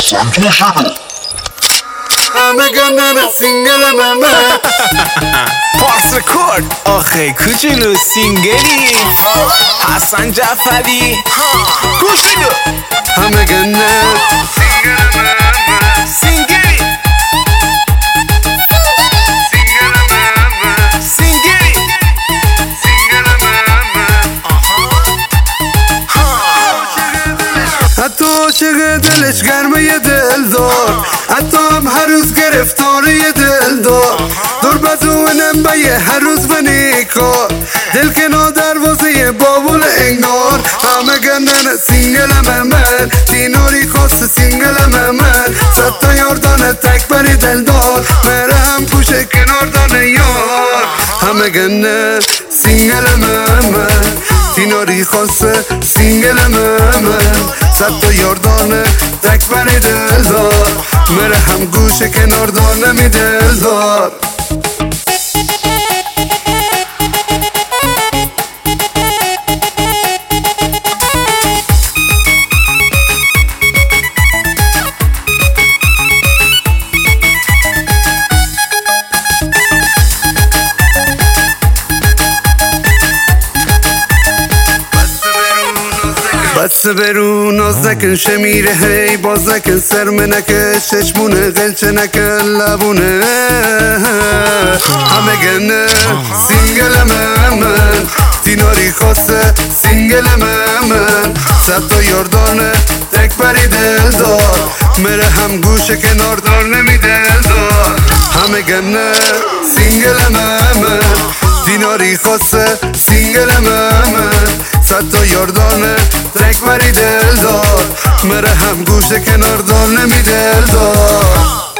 حسن جوشیدو همه گندن سینگل ممه پارس رکورد آخه کوچولو سینگلی حسن جعفری کوچولو همه گندن سینگلی سینگلی حتی عاشق دلش گرمه دل دار، حتی هم هر روز گرفتاره دل دار. دور بزونم به هر روز منی کار، دل که نا دروازه بابول انگار. همه گندن سینگلم من، دیناری خواست سینگلم من. صد تا یاردان تک بری دل دار، مره هم پوشه کنار دانه یار. همه گندن سینگلم من، دیناری خواست سینگلم من. صد تا یاردانه تک بری دل دار، مره هم گوشه کنار دانه می دل دار. بس برو ناز نکن شمیره هی باز نکن سرمه نکش چشمونه قلچه نکن لبونه. همه گنه سینگلم من، دیناری خواسته سینگلم من. صد تا یاردانه تک بری دل دار، مره هم گوشه کنار دار نمی دل دار. همه گنه سینگلم من، دیناری خواسته سینگلم من. صد تا یاردانه تک بری دل دار، مره هم گوشه کنار دار نمی دل دار.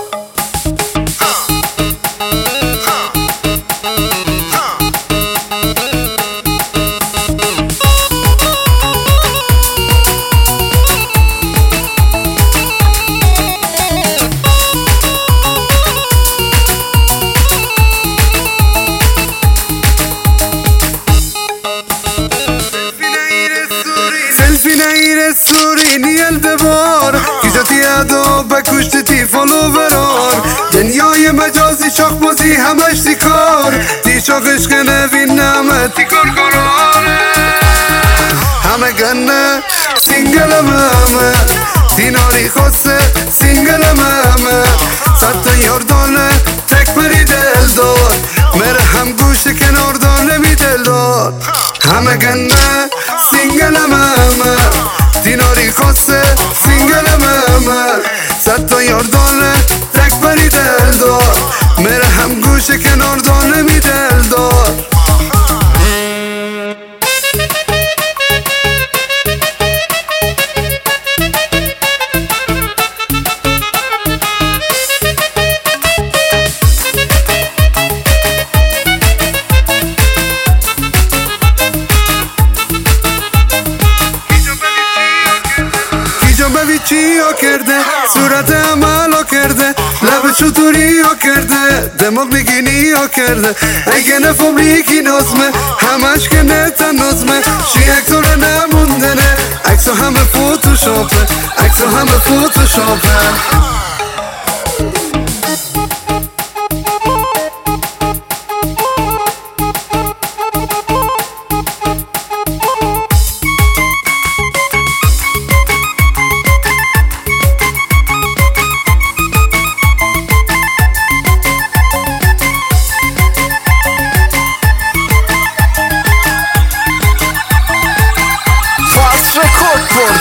سوری نیل دبار کیجاتی ادو بکشتی فالوورار. دنیای مجازی شاخ بازی همش دیکار، دی شاخ عشق نوین نامت دیکار قراره. همه گنه سینگلم همه، دیناری خواسته سینگلم همه. صد تا یاردانه تک بری دل دار، مره هم گوشه کنار دار نمی دل دار. همه گنه سینگلم همه، دیناری خواسته سینگلم من. صد تا یاردانه تک بری دل دار، مره هم گوشه کنار دار نمی دل دار. چی ها کرده صورت عمل کرده، لب چطوری ها کرده دماغ نگینی ها کرده. اگه نفهم لیکی نازمه همش که نتن نازمه. شی اکسو رو نمونده نه اکسو همه فوتوشاپه، اکسو همه فوتوشاپه.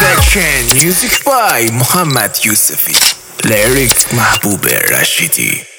Production Music by محمد یوسفی، لیریکس محبوب رشیدی.